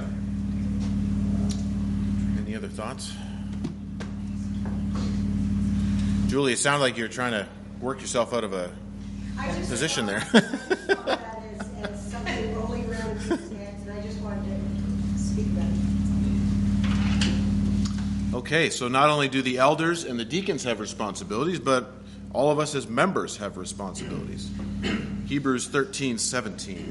Any other thoughts? Julie, it sounded like you're trying to work yourself out of a position there. I just saw that as something rolling around in people's heads, and I just wanted to speak about it. Okay, so not only do the elders and the deacons have responsibilities, but all of us as members have responsibilities. Hebrews 13:17.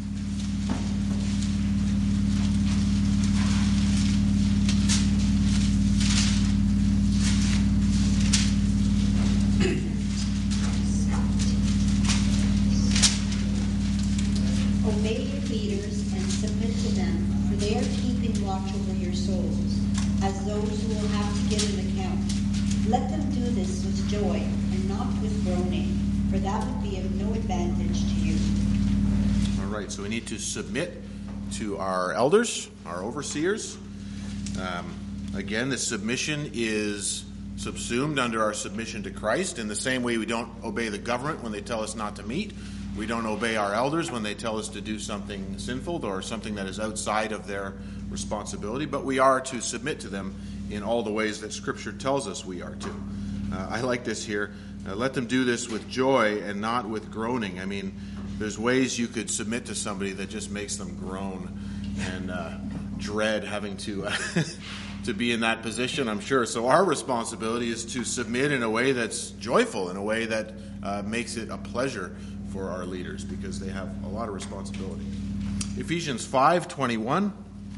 Obey your leaders and submit to them, for they are keeping watch over your souls, as those who will have to give an account. Let them do this with joy and not with groaning, for that would be of no advantage to you. All right, so we need to submit to our elders, our overseers. Again, this submission is subsumed under our submission to Christ. In the same way we don't obey the government when they tell us not to meet, we don't obey our elders when they tell us to do something sinful or something that is outside of their responsibility, but we are to submit to them in all the ways that Scripture tells us we are to. I like this here. Let them do this with joy and not with groaning. I mean, there's ways you could submit to somebody that just makes them groan and dread having to to be in that position, I'm sure. So our responsibility is to submit in a way that's joyful, in a way that makes it a pleasure for our leaders, because they have a lot of responsibility. Ephesians 5:21.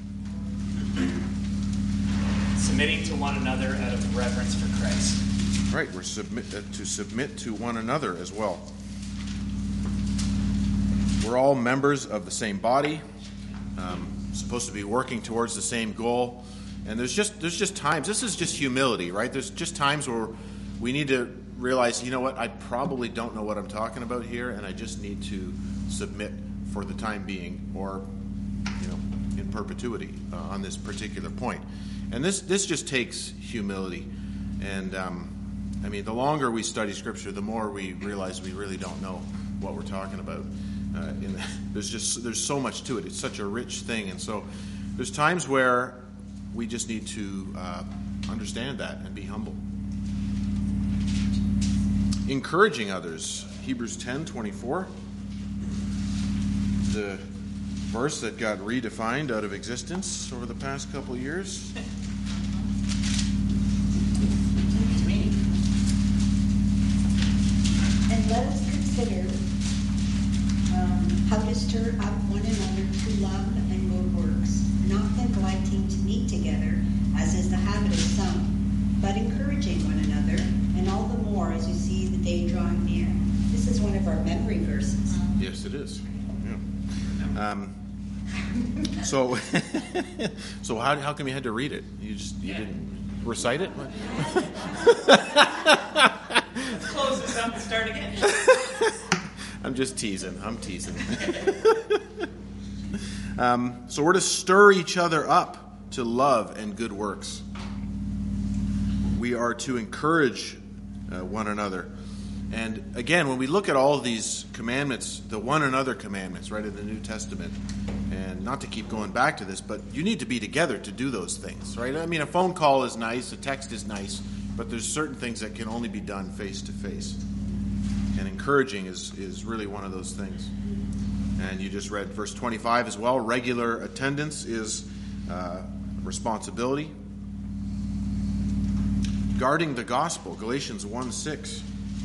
Submitting to one another out of reverence for Christ. Right, we're to submit to one another as well. We're all members of the same body, supposed to be working towards the same goal. And there's just times, this is just humility, right? There's just times where we need to realize, you know what, I probably don't know what I'm talking about here, and I just need to submit for the time being, or in perpetuity on this particular point. And this just takes humility. And the longer we study Scripture, the more we realize we really don't know what we're talking about. There's so much to it. It's such a rich thing, and so there's times where we just need to understand that and be humble. Encouraging others. Hebrews 10:24. The verse that got redefined out of existence over the past couple of years. And let us consider how to stir up one another to love and good works, not neglecting to meet together, as is the habit of some, but encouraging one another, and all the more as you see the day drawing near. This is one of our memory verses. Yes, it is. Yeah. So how come you had to read it? You didn't recite it? Let's close this up and start again. I'm just teasing. I'm teasing. So we're to stir each other up to love and good works. We are to encourage one another. And again, when we look at all of these commandments, the one another commandments, right, in the New Testament, and not to keep going back to this, but you need to be together to do those things, right? I mean, a phone call is nice, a text is nice, but there's certain things that can only be done face to face. And encouraging is really one of those things. And you just read verse 25 as well. Regular attendance is responsibility. Guarding the gospel, Galatians 1:6.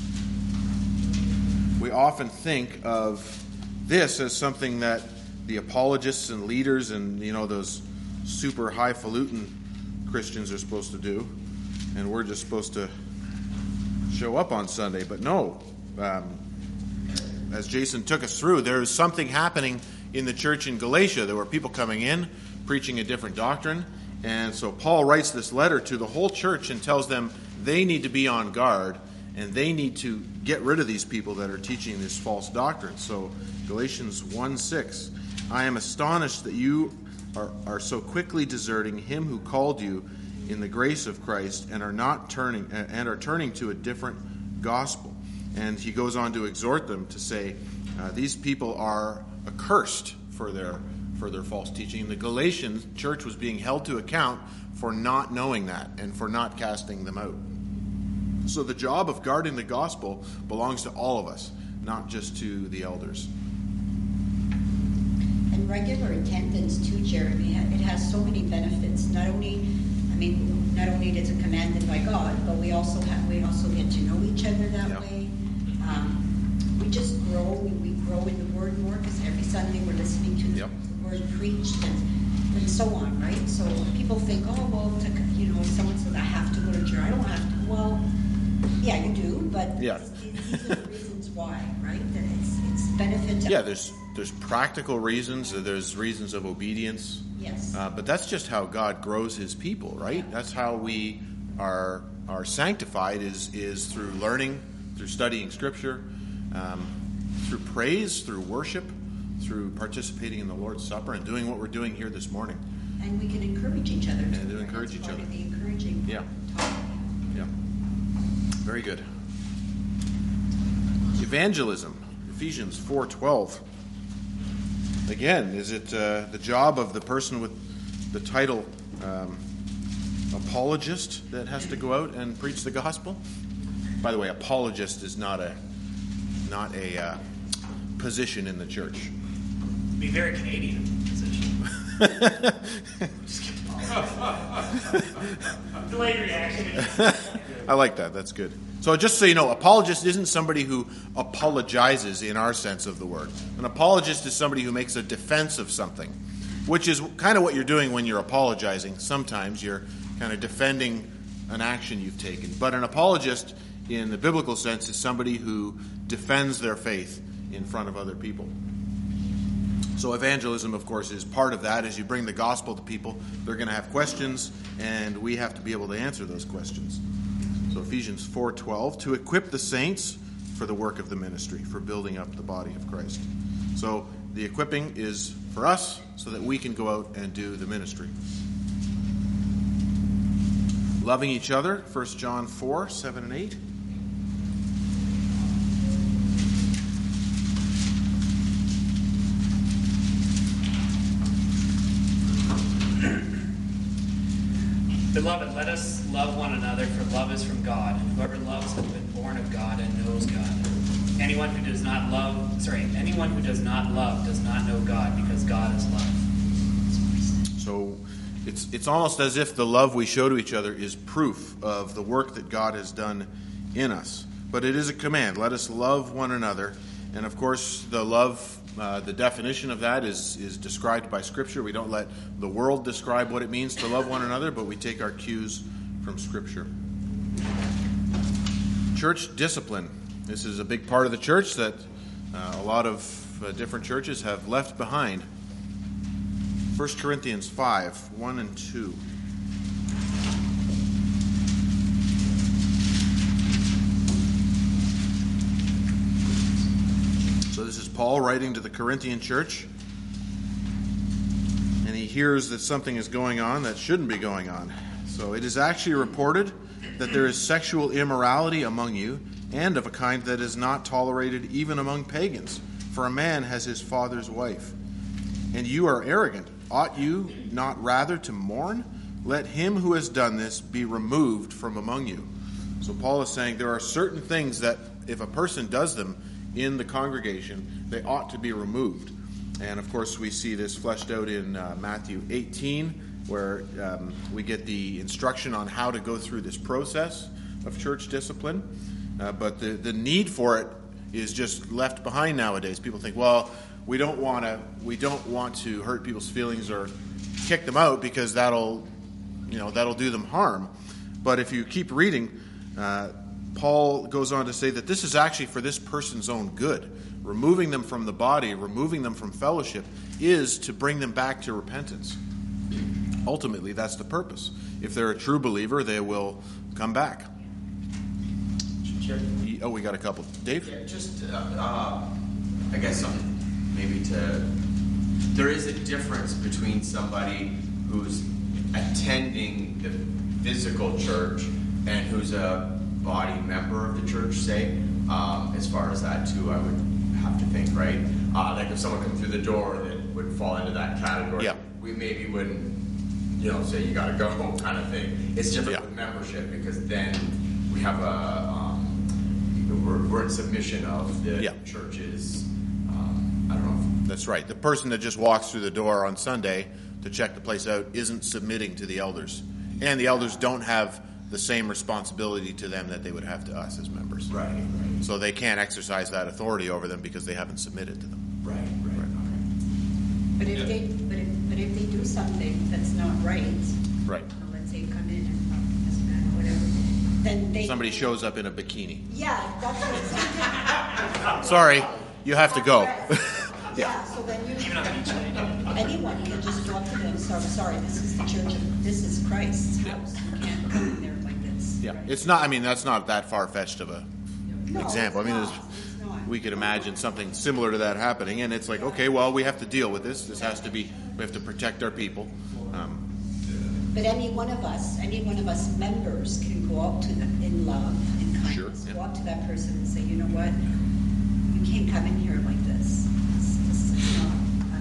We often think of this as something that the apologists and leaders and those super highfalutin Christians are supposed to do, and we're just supposed to show up on Sunday. But no, as Jason took us through, there's something happening in the church in Galatia. There were people coming in preaching a different doctrine, and so Paul writes this letter to the whole church and tells them they need to be on guard, and they need to get rid of these people that are teaching this false doctrine. So Galatians 1:6, I am astonished that you are so quickly deserting him who called you in the grace of Christ and are turning to a different gospel. And he goes on to exhort them to say, These people are accursed for their false teaching. The Galatian church was being held to account for not knowing that and for not casting them out. So the job of guarding the gospel belongs to all of us, not just to the elders. And regular attendance too, Jeremy, it has so many benefits. Not only is it commanded by God, but we also get to know each other that way. We just grow. We grow in the Word more because every Sunday we're listening to the Word preached and so on, right? So people think, someone says I have to go to church. I don't have to. Well, yeah, you do, but these are the reasons why, right? That it's benefit to there's practical reasons. There's reasons of obedience. Yes. But that's just how God grows His people, right? That's how we are sanctified is through learning, through studying Scripture, through praise, through worship, through participating in the Lord's Supper, and doing what we're doing here this morning. And we can encourage each other. And to encourage each other. The encouraging. Yeah. Very good. Evangelism, Ephesians 4:12. Again, is it the job of the person with the title apologist that has to go out and preach the gospel? By the way, apologist is not a position in the church. It'd be a very Canadian position. Just kidding. Delayed reaction. I like that. That's good. So just so you know, apologist isn't somebody who apologizes in our sense of the word. An apologist is somebody who makes a defense of something, which is kind of what you're doing when you're apologizing. Sometimes you're kind of defending an action you've taken. But an apologist, in the biblical sense, is somebody who defends their faith in front of other people. So evangelism, of course, is part of that. As you bring the gospel to people, they're going to have questions, and we have to be able to answer those questions. So Ephesians 4:12, to equip the saints for the work of the ministry, for building up the body of Christ. So the equipping is for us so that we can go out and do the ministry. Loving each other, 1 John 4:7 and 8. Beloved, let us love one another, for love is from God, and whoever loves has been born of God and knows God. Anyone who does not love does not know God, because God is love. So it's almost as if the love we show to each other is proof of the work that God has done in us. But it is a command. Let us love one another. And of course, the love, the definition of that is described by Scripture. We don't let the world describe what it means to love one another, but we take our cues from Scripture. Church discipline. This is a big part of the church that a lot of different churches have left behind. 1 Corinthians 5:1 and 2. So this is Paul writing to the Corinthian church, and he hears that something is going on that shouldn't be going on. So it is actually reported that there is sexual immorality among you, and of a kind that is not tolerated even among pagans. For a man has his father's wife. And you are arrogant. Ought you not rather to mourn? Let him who has done this be removed from among you. So Paul is saying there are certain things that if a person does them in the congregation, they ought to be removed. And of course we see this fleshed out in Matthew 18, where we get the instruction on how to go through this process of church discipline. But the need for it is just left behind nowadays. People think, well, we don't want to hurt people's feelings or kick them out because that'll do them harm. But if you keep reading, Paul goes on to say that this is actually for this person's own good. Removing them from the body, removing them from fellowship, is to bring them back to repentance. Ultimately, that's the purpose. If they're a true believer, they will come back. Sure. Oh, we got a couple. Dave? Yeah, just, I guess there is a difference between somebody who's attending the physical church and who's a body member of the church, say. As far as that, too, I would have to think, right? Like if someone comes through the door that would fall into that category, Yeah. we maybe wouldn't, say you gotta go kind of thing. It's different with membership because then we have we're in submission of the church's, I don't know. That's right. The person that just walks through the door on Sunday to check the place out isn't submitting to the elders. And the elders don't have the same responsibility to them that they would have to us as members. Right. So they can't exercise that authority over them because they haven't submitted to them. Right. But if they do something that's not right, Right. let's say come in and this man or whatever, then they Somebody shows up in a bikini. Yeah, that's what it's Sorry, you have to go. Yeah, so then anyone can just go up to them. Sorry, this is the church of this is Christ's house. You can't come in there like this. Yeah, right? it's not. I mean, that's not that far-fetched of a No, example. I it's mean, not. It's not. we could imagine something similar to that happening, and it's like, okay, well, we have to deal with this. This has to be. We have to protect our people. But any one of us members can go up to them in love and kindness. Sure, yeah. Go up to that person and say, you know what, you can't come in here like this. This is not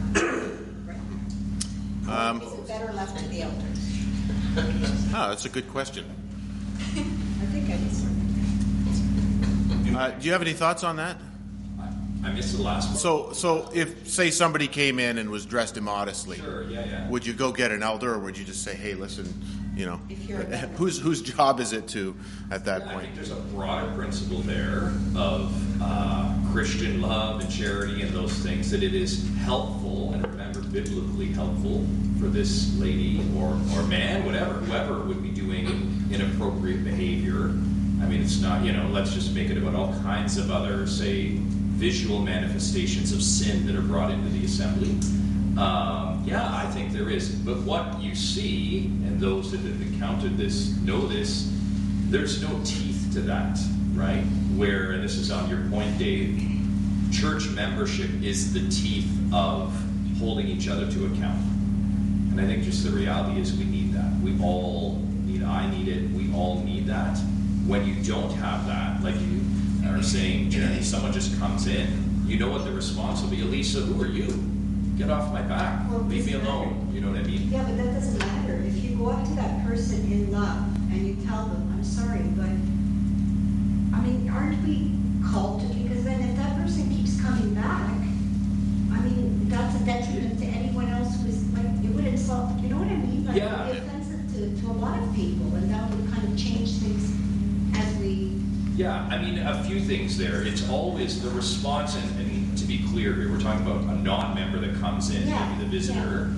right. Is it better left to the elders? That's a good question. I think I answered. Do you have any thoughts on that? I missed the last one. So if, say, somebody came in and was dressed immodestly, Sure, yeah. would you go get an elder, or would you just say, hey, listen, If you're a member. whose job is it to, at that I point? think there's a broader principle there of Christian love and charity and those things, that it is helpful, and remember, biblically helpful for this lady or man, whoever would be doing inappropriate behavior. I mean, it's not, let's just make it about all kinds of other, say, visual manifestations of sin that are brought into the assembly. I think there is. But what you see, and those that have encountered this know this, there's no teeth to that, right? Where, and this is on your point, Dave, church membership is the teeth of holding each other to account. And I think just the reality is we need that. We all need, I need it, we all need that. When you don't have that, like you are saying, Jeremy, someone just comes in, you know what the response will be. Elisa, who are you? Get off my back. Well, Leave me doesn't alone. matter. You know what I mean? Yeah, but that doesn't matter. If you go up to that person in love and you tell them, I'm sorry, but aren't we called to? Because then if that person keeps coming back, that's a detriment to anyone else who's it would insult, you know what I mean? It would be offensive to a lot of people, and that would kind of change things as we. Yeah, a few things there. It's always the response, and to be clear here, we're talking about a non-member that comes in, maybe the visitor.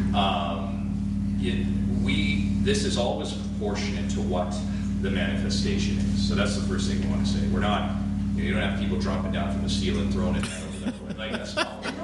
This is always proportionate to what the manifestation is. So that's the first thing we want to say. We're not, you don't have people dropping down from the ceiling, throwing it down over that way. Like, that's not. No.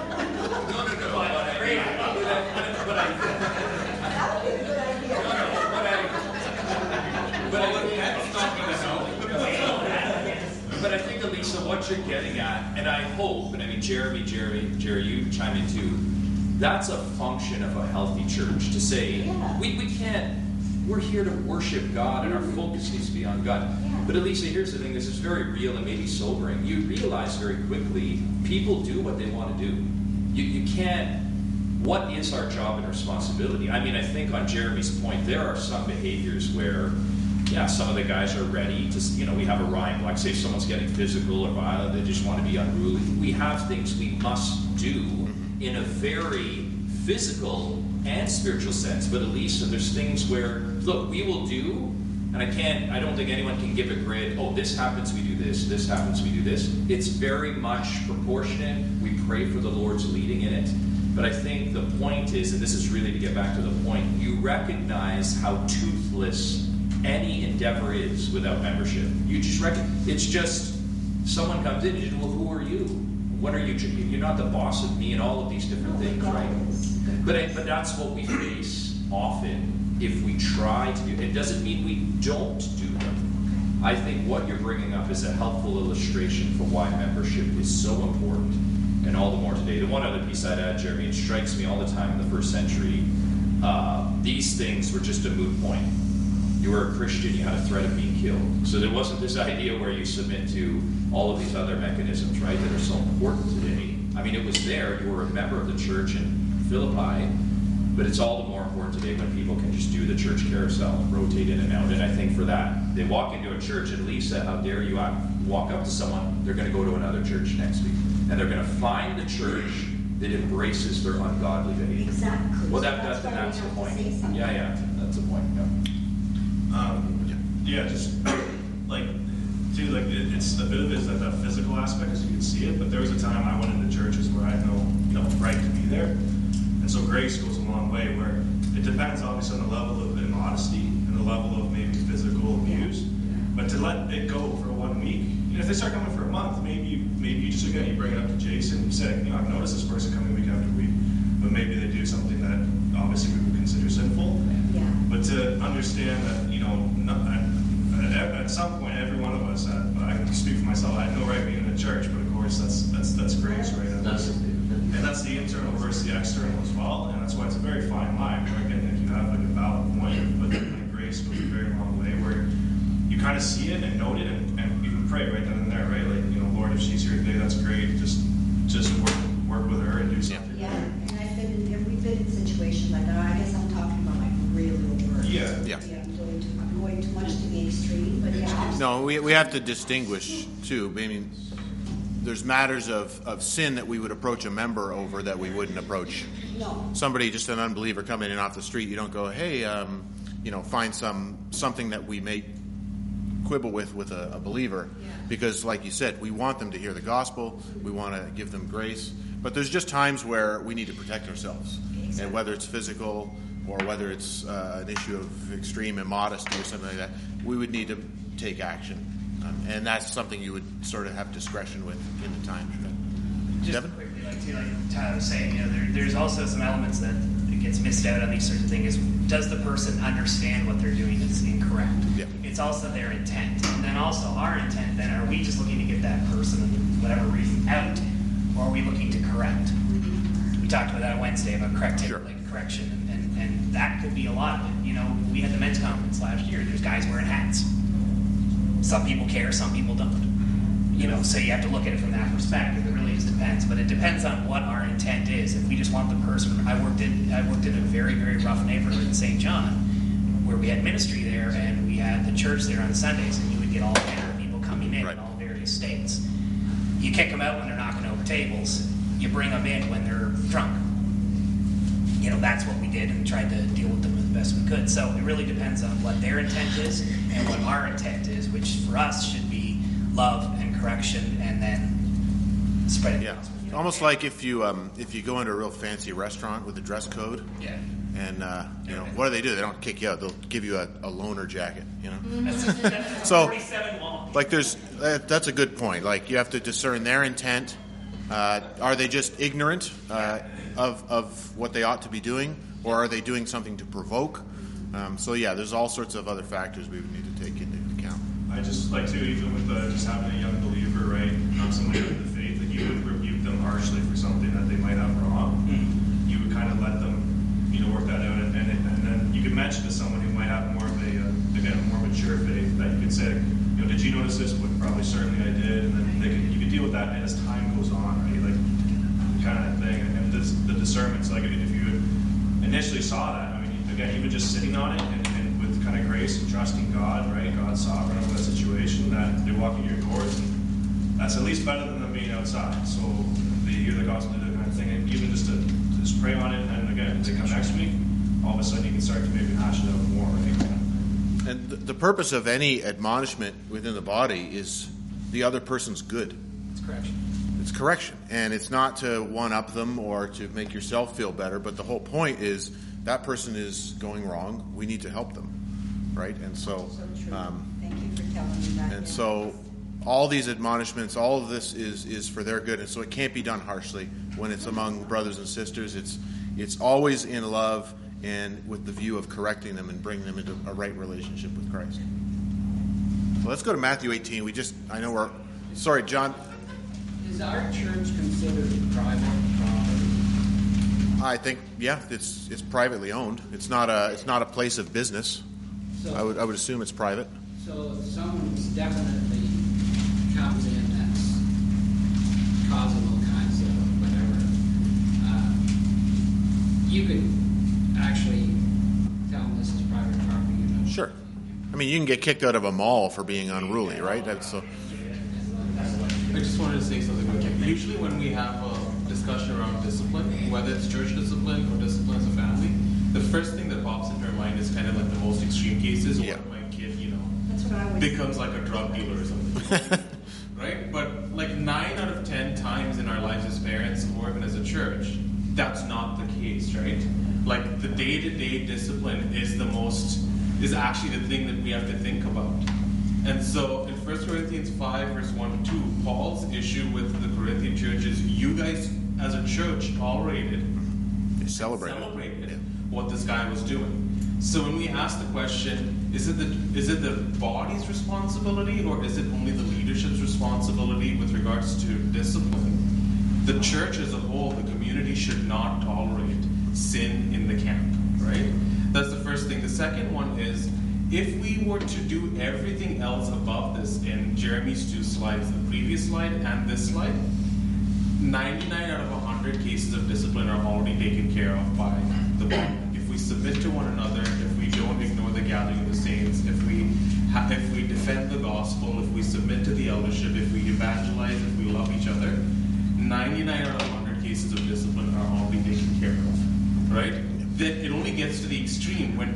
But I think, Elisa, what you're getting at, and I hope, and Jerry, you chime in too, that's a function of a healthy church to say, we can't, we're here to worship God and our focus needs to be on God. But Elisa, here's the thing, this is very real and maybe sobering. You realize very quickly, people do what they want to do. You can't, what is our job and responsibility? I think on Jeremy's point, there are some behaviors where, some of the guys are ready to, we have a rhyme, like say if someone's getting physical or violent, they just want to be unruly. We have things we must do in a very physical and spiritual sense. But Elisa, there's things where, look, we will do, and I don't think anyone can give a grid, this happens, we do this happens, we do this. It's very much proportionate. We pray for the Lord's leading in it. But I think the point is, and this is really to get back to the point, you recognize how toothless any endeavor is without membership. You just it's just someone comes in and you say, well, who are you? What are you? You're not the boss of me and all of these different things, right? But that's what we face often if we try to do. It doesn't mean we don't do them. I think what you're bringing up is a helpful illustration for why membership is so important, and all the more today. The one other piece I'd add, Jeremy, it strikes me all the time in the first century, these things were just a moot point. you were a Christian, you had a threat of being killed. So there wasn't this idea where you submit to all of these other mechanisms, right, that are so important today. I mean, it was there. You were a member of the church in Philippi, but it's all the more important today when people can just do the church carousel and rotate in and out. And I think for that, they walk into a church, and Lisa, how dare you walk up to someone, they're going to go to another church next week. And they're going to find the church that embraces their ungodly behavior. Exactly. Well, So that's the why we point. have to say something. Yeah, that's the point. Yeah. Yeah, just like, too, like it's a bit of it is like that physical aspect, because you can see it. But there was a time I went into churches where I had no right to be there, and so grace goes a long way. Where it depends obviously on the level of immodesty and the level of maybe physical abuse. But to let it go for 1 week, if they start coming for a month, maybe you just again you bring it up to Jason. You say, I've noticed this person coming week after week, but maybe they do something that obviously we would consider sinful. Yeah. But to understand that, at some point, every one of us, I can speak for myself, I had no right being in a church, but of course that's grace, right? And that's the internal versus the external as well, and that's why it's a very fine line, where again, if you have like a valid point, but then grace goes a very long way, where you kind of see it and note it, and even pray right then and there, right? Like, Lord, if she's here today, that's great, just work with her and do something. Yeah, and we've been in situations like that. I guess I'm talking about like really over. Yeah. I'm going too much to be extreme, but yeah. No, we have to distinguish too. I mean, there's matters of sin that we would approach a member over that we wouldn't approach somebody, just an unbeliever coming in off the street. You don't go, hey, find something that we may quibble with a believer, because like you said, we want them to hear the gospel, we want to give them grace, but there's just times where we need to protect ourselves. Exactly. And whether it's physical or whether it's an issue of extreme immodesty or something like that, we would need to take action, and that's something you would sort of have discretion with in the times. Just Devin? quickly, like Tyler was saying, there's also some elements that gets missed out on these sorts of things. Does the person understand what they're doing is incorrect? Yeah. It's also their intent. And then also our intent, then are we just looking to get that person, for whatever reason, out? Or are we looking to correct? We talked about that on Wednesday about correction, and that could be a lot of it. We had the men's conference last year. There's guys wearing hats. Some people care, some people don't. So you have to look at it from that perspective. It really just depends. But it depends on what our intent is. If we just want the person, I worked in a very, very rough neighborhood in St. John, where we had ministry there, and we had the church there on Sundays, and you would get all manner of people coming in all various states. You kick them out when they're knocking over tables. You bring them in when they're drunk. That's what we did, and tried to deal with them as best we could. So it really depends on what their intent is and what our intent is, which for us should be love and correction, and then spread it. Yeah, almost like if you go into a real fancy restaurant with a dress code. Yeah. And what do? They don't kick you out. They'll give you a loaner jacket. That's So, 47 long. like, that's a good point. Like, you have to discern their intent. Are they just ignorant of what they ought to be doing, or are they doing something to provoke? There's all sorts of other factors we would need to take into account. I just like to, even with just having a young believer, right, not somebody in the faith, like you would rebuke them harshly for something that they might have wrong. You would kind of let them, work that out, and then you could mention to someone who might have more of a more mature faith, that you could say, did you notice this? Well, probably certainly I did, and then you could deal with that as time goes on, right, like kind of thing. And the discernment's like, if you initially saw that, again, even just sitting on it and with kind of grace and trusting God, right? God's sovereign over that situation, that they walk in your doors, and that's at least better than them being outside. So they hear the gospel, do that kind of thing, and even just to pray on it, and again, if they come next week, all of a sudden you can start to maybe hash it out more, right? And the purpose of any admonishment within the body is the other person's good. It's correction. It's correction, and it's not to one-up them or to make yourself feel better, but the whole point is that person is going wrong. We need to help them, right? And so, Thank you for telling me that. and so, all these admonishments, all of this is for their good, and so it can't be done harshly when it's among brothers and sisters. It's always in love and with the view of correcting them and bringing them into a right relationship with Christ. So let's go to Matthew 18. Sorry, John. Is our church considered private property? I think, it's privately owned. It's not a place of business. So, I would assume it's private. So if someone's definitely comes in that's causing all kinds of whatever, you could actually tell them this is private property. You know? Sure. I mean, you can get kicked out of a mall for being unruly, right? That's so. I just wanted to say something quick. Usually when we have a discussion around discipline, whether it's church discipline or discipline as a family, the first thing that pops into our mind is kind of like the most extreme cases, or when my kid, That's what I would becomes like a drug dealer or something. Right? But like 9 out of 10 times in our lives as parents or even as a church, that's not the case, right? Like the day-to-day discipline is actually the thing that we have to think about. And so in 1 Corinthians 5, verse 1 to 2, Paul's issue with the Corinthian church is you guys as a church tolerated, celebrated what this guy was doing. So when we ask the question, is it the body's responsibility or is it only the leadership's responsibility with regards to discipline? The church as a whole, the community should not tolerate sin in the camp, right? That's the first thing. The second one is, if we were to do everything else above this in Jeremy's 2 slides, the previous slide and this slide, 99 out of 100 cases of discipline are already taken care of by the body. If we submit to one another, if we don't ignore the gathering of the saints, if we defend the gospel, if we submit to the eldership, if we evangelize, if we love each other, 99 out of 100 cases of discipline are already taken care of, right? Then it only gets to the extreme when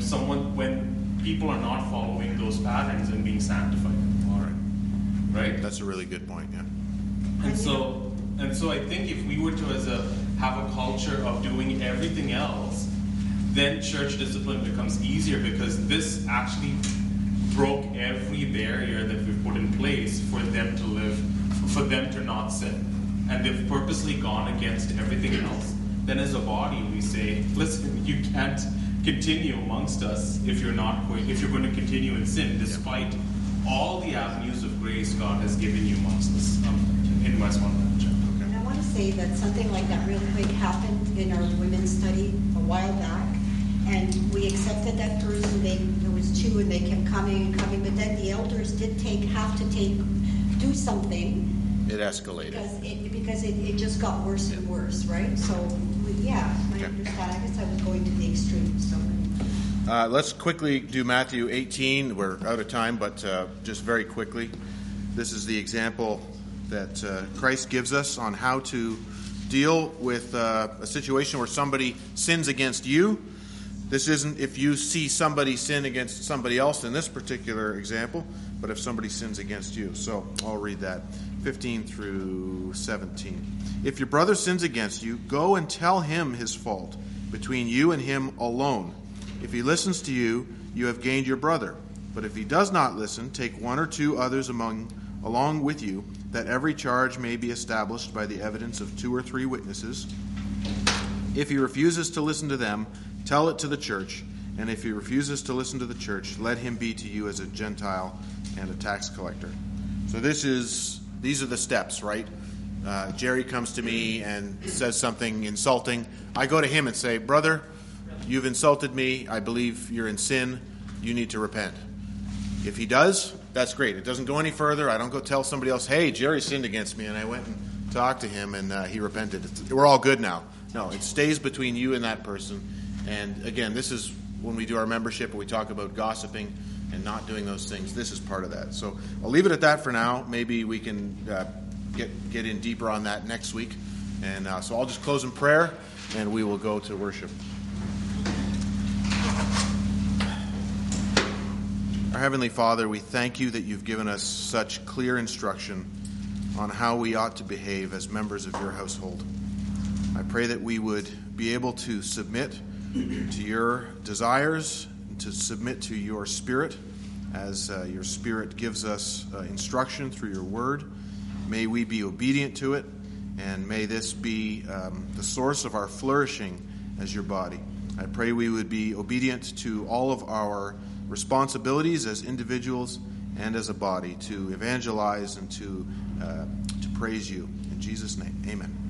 people are not following those patterns and being sanctified in the water, right? That's a really good point, yeah. And so I think if we were to have a culture of doing everything else, then church discipline becomes easier because this actually broke every barrier that we've put in place for them to live, for them to not sin. And they've purposely gone against everything else. Then as a body we say, listen, you can't continue amongst us if you're going to continue in sin, despite all the avenues of grace God has given you amongst us in Westmont. And I want to say that something like that real quick happened in our women's study a while back, and we accepted that person. There was 2, and they kept coming and coming, but then the elders did have to do something. It escalated. Because it just got worse and worse, right? So, yeah, I understand. I guess I was going to the extreme. So. Let's quickly do Matthew 18. We're out of time, but just very quickly. This is the example that Christ gives us on how to deal with a situation where somebody sins against you. This isn't if you see somebody sin against somebody else in this particular example, but if somebody sins against you. So I'll read that. 15 through 17. If your brother sins against you, go and tell him his fault between you and him alone. If he listens to you, you have gained your brother. But if he does not listen, take 1 or 2 others along with you, that every charge may be established by the evidence of 2 or 3 witnesses. If he refuses to listen to them, tell it to the church. And if he refuses to listen to the church, let him be to you as a Gentile and a tax collector. So these are the steps, right? Jerry comes to me and says something insulting. I go to him and say, brother, you've insulted me. I believe you're in sin. You need to repent. If he does, that's great. It doesn't go any further. I don't go tell somebody else, hey, Jerry sinned against me, and I went and talked to him, and he repented. We're all good now. No, it stays between you and that person. And again, this is when we do our membership and we talk about gossiping and not doing those things. This is part of that. So I'll leave it at that for now. Maybe we can get in deeper on that next week. And so I'll just close in prayer, and we will go to worship. Our Heavenly Father, we thank you that you've given us such clear instruction on how we ought to behave as members of your household. I pray that we would be able to submit to your desires, to submit to your Spirit as your Spirit gives us instruction through your word. May we be obedient to it, and may this be the source of our flourishing as your body. I pray we would be obedient to all of our responsibilities as individuals and as a body to evangelize and to praise you. In Jesus' name, amen.